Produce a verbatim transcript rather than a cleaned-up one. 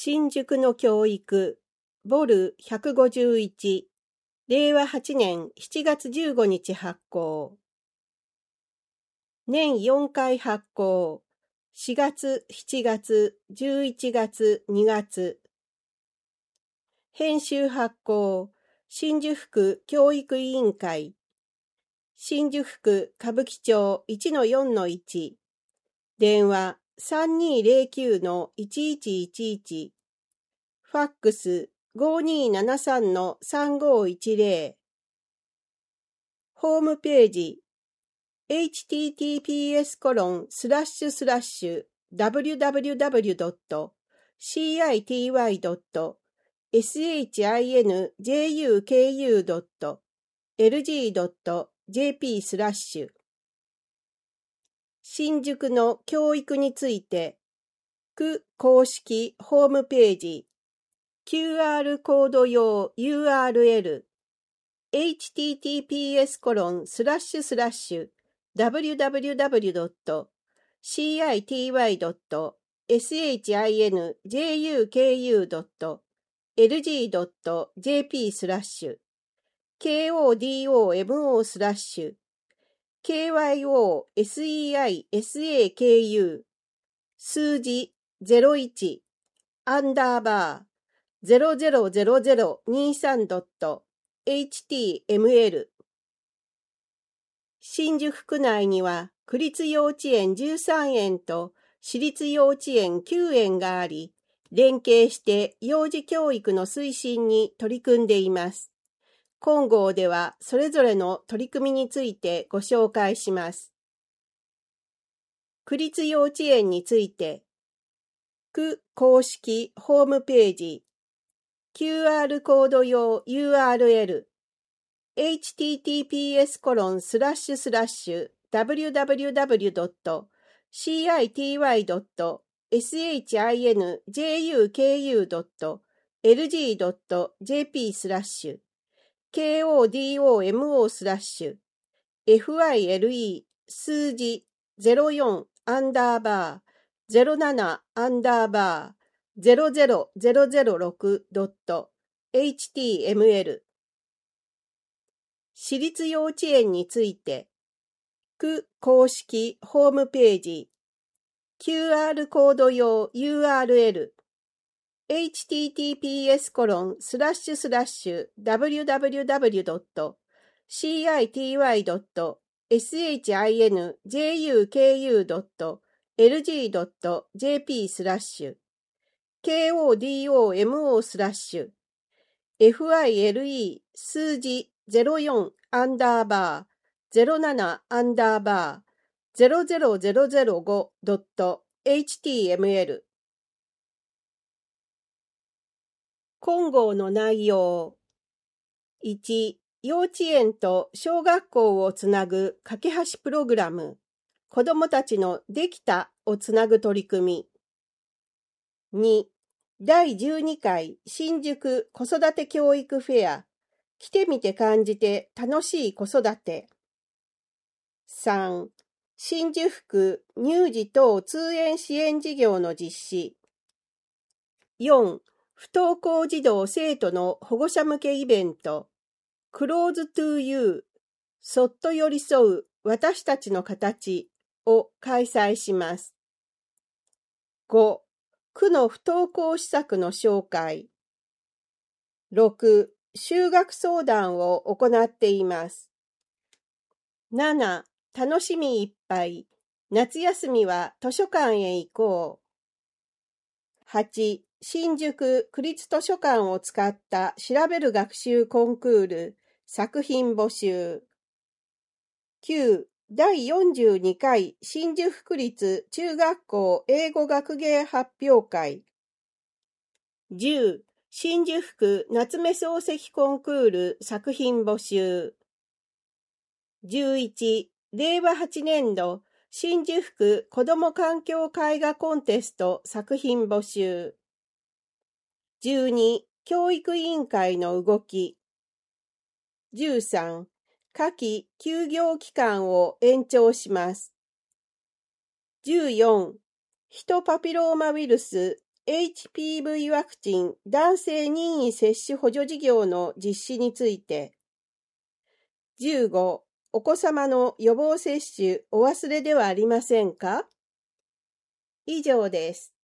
新宿の教育、ボルひゃくごじゅういち、れいわはちねんしちがつじゅうごにち発行。年よんかい発行。しがつ、しちがつ、じゅういちがつ、にがつ。編集発行。新宿区教育委員会。新宿区歌舞伎町 いちのよんのいち。電話 さんにーぜろきゅうのいちいちいちいち。ファックス ごにーななさんのさんごいちぜろ。ホームページ エイチティーティーピーエスコロンスラッシュスラッシュダブリュダブリュダブリュドットシーアイティーワイドットエスエイチアイエヌジェイユーケーユードットエルジードットジェーピースラッシュ。新宿の教育について、区公式ホームページ、キューアール コード用 ユーアールエル、エイチティーティーピーエスコロンスラッシュスラッシュダブリュダブリュダブリュドットシーアイティーワイドットエスエイチアイエヌジェイユーケーユードットエルジードットジェーピースラッシュ ケーオーディーオーエムオー スラッシュ ケーワイオーエスイーアイエスエーケーユー 数字ゼロいちアンダーバーゼロゼロゼロゼロにさんドットエイチティーエムエル。新宿区内には区立幼稚園じゅうさんえんと私立幼稚園きゅうえんがあり、連携して幼児教育の推進に取り組んでいます。今号ではそれぞれの取り組みについてご紹介します。区立幼稚園について、区公式ホームページ、キューアール コード用 ユーアールエル、エイチティーティーピーエスコロンスラッシュスラッシュダブリュダブリュダブリュドットシーアイティーワイドットエスエイチアイエヌジェイユーケーユードットエルジードットジェーピースラッシュ ケーオーディーオーエムオー スラッシュ エフアイエルイー 数字ゼロよんアンダーバーゼロななアンダーバーゼロゼロゼロゼロろくドットエイチティーエムエル。私立幼稚園について、区公式ホームページ、キューアール コード用 ユーアールエル、エイチティーティーピーエスコロンスラッシュスラッシュダブリュダブリュダブリュドットシーアイティーワイドットエスエイチアイエヌジェイユーケーユードットエルジードットジェーピースラッシュ ケーオーディーオーエムオー スラッシュ エフアイエルイー 数字ゼロよんアンダーバーゼロななアンダーバーゼロゼロゼロゼロごドットエイチティーエムエル。今号の内容。いち、幼稚園と小学校をつなぐ架け橋プログラム。子どもたちのできたをつなぐ取り組み。に、だいじゅうにかい新宿子育て教育フェア。来てみて感じて楽しい子育て。さん、新宿区乳児等通園支援事業の実施。よん、不登校児童生徒の保護者向けイベント。Close to You そっと寄り添う私たちの形を開催します。ご、区の不登校施策の紹介。ろく、就学相談を行っています。なな、楽しみいっぱい。夏休みは図書館へ行こう。はち、新宿区立図書館を使った調べる学習コンクール作品募集。きゅう、だいよんじゅうにかい新宿区立中学校英語学芸発表会。じゅう、新宿区夏目漱石コンクール作品募集。じゅういち、れいわはちねんど新宿区子ども環境絵画コンテスト作品募集。じゅうに、教育委員会の動き。じゅうさん、夏季休業期間を延長します。じゅうよん、ヒトパピローマウイルスエイチピーブイ ワクチン男性任意接種補助事業の実施について、じゅうご、お子様の予防接種お忘れではありませんか？以上です。